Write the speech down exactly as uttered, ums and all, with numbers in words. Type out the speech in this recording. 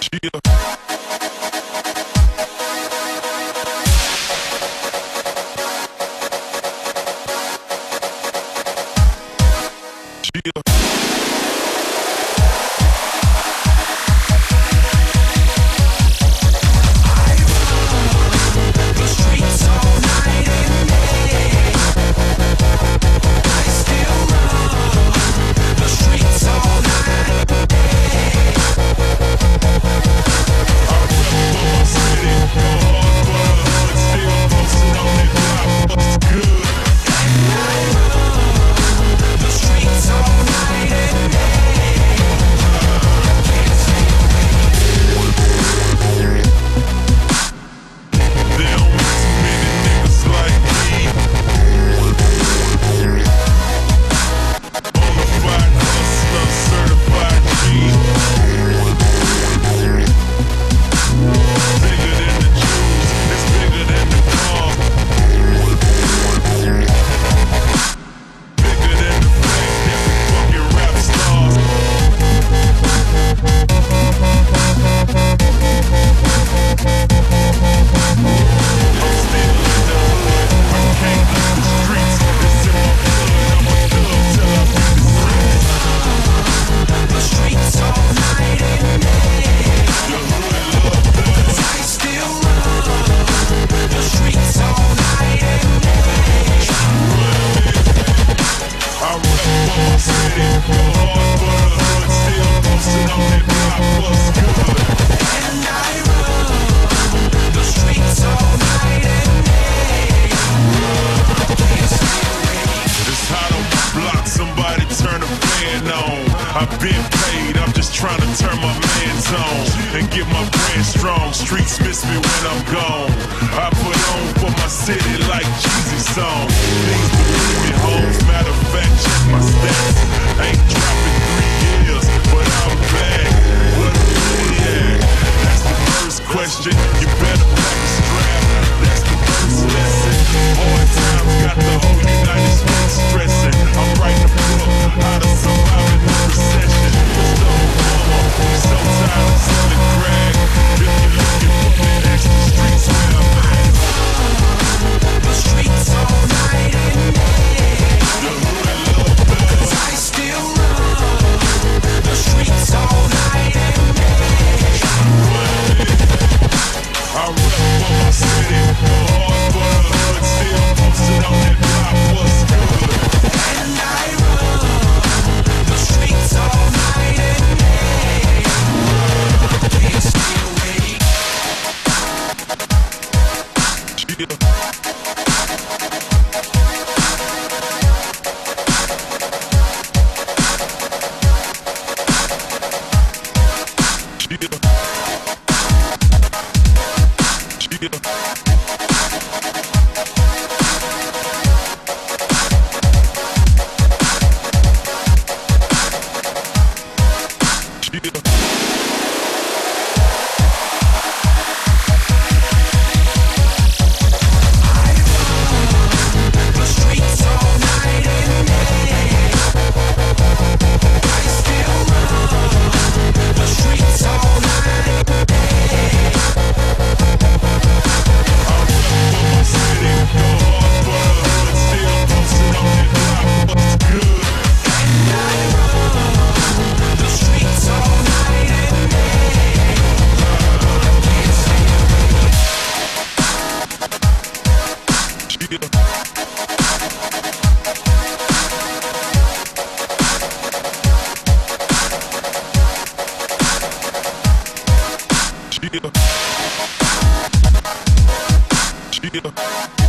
I've been paid, I'm just trying to turn my man's on and get my brand strong. Streets miss me when I'm gone. I put on for my city like Jeezy song. Things believe me, homes. Matter of fact, check my stats. Ain't dropping three years, but I'm back. What a maniac. That's the first question. You better pack a strap. That's the first lesson. Hard times got the whole United States stressing. I'm writing a book how to survive in the recession. Just Obama, so tired of selling crack. If you're looking for me, ask the streets where I'm at. The streets all night and day. The hood love better. 'Cause I still run the streets all night and day. I rep for my city, go hard for the hood. Still posted on that block, what's good? And I run the streets all night and day. Can't stay away. The streets all night and day. I still run the streets all night and day. I rep for my city, go hard for the hood. Still posted on that block, what's good? And I run the streets all night and day. Can't stay away. Yeah. Yeah.